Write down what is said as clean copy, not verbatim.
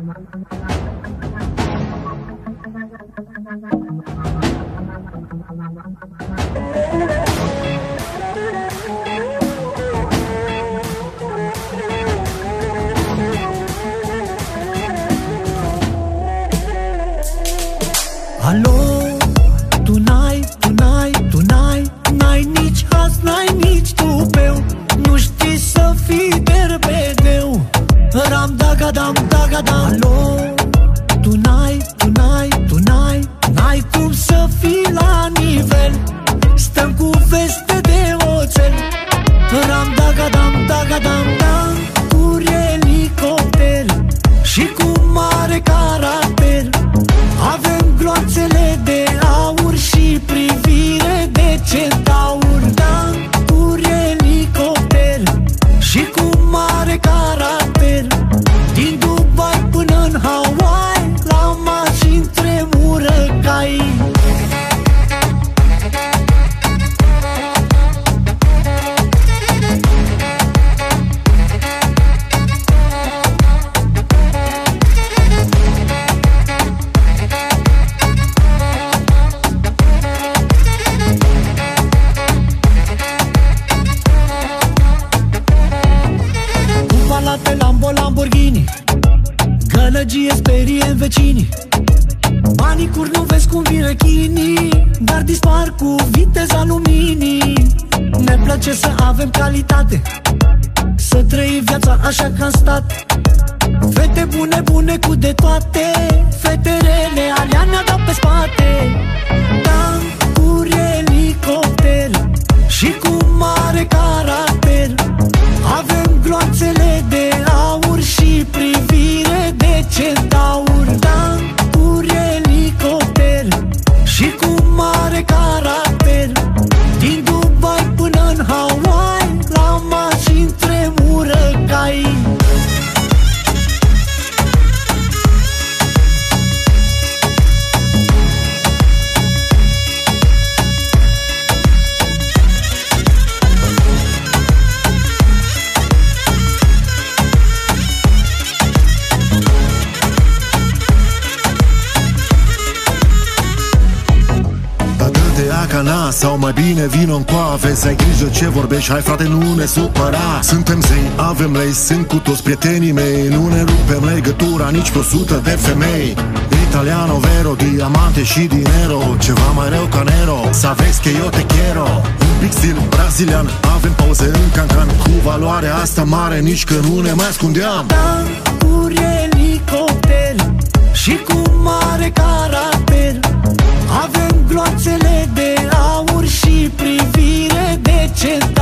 Alo, tu n-ai nici haz, n-ai nici tupeu. Nu știi să fii berbedeu. Ram dagadam, dagadam. Alo, tu n-ai cum să fii la nivel. Stăm cu veste de oțel. Ram dagadam, dagadam, dam. Cu elicopter și cu mare caracter. Avem gloanțele de aur și privire de centaur. Da, cu elicopter și cu mare caracter. Din Dubai până în Hawaii, la mașini tremură cai. Lamborghini, gălăgie sperie în vecini. Manicuri nu vezi cum vin rechinii, dar dispar cu viteza luminii. Ne place să avem calitate, să trăim viața așa ca în stat. Fete bune, bune cu de toate, fete rele, alea ne-a dat pe spate. Da, cu elicopter și cu mare caracter. Avem gloanțele de aur și privire de centaur. Da, cu elicopter și cu mare caracter. Din Dubai până în Hawaii, la mașini tremură cai. Sau mai bine vino în coave, să ai grijă ce vorbești, hai frate nu ne supăra. Suntem zei, avem lei, sunt cu toți prietenii mei. Nu ne rupem legătura nici pe 100 de femei. Italiano vero, diamante și dinero. Ceva mai rău ca Nero, să vezi că eu te quiero. Un pic stil brazilian, avem pauze în cancan. Cu valoarea asta mare, nici că nu ne mai ascundeam. Da, cu elicopter și cu mare caracter. Avem gloanțele de aur și privire de centaur.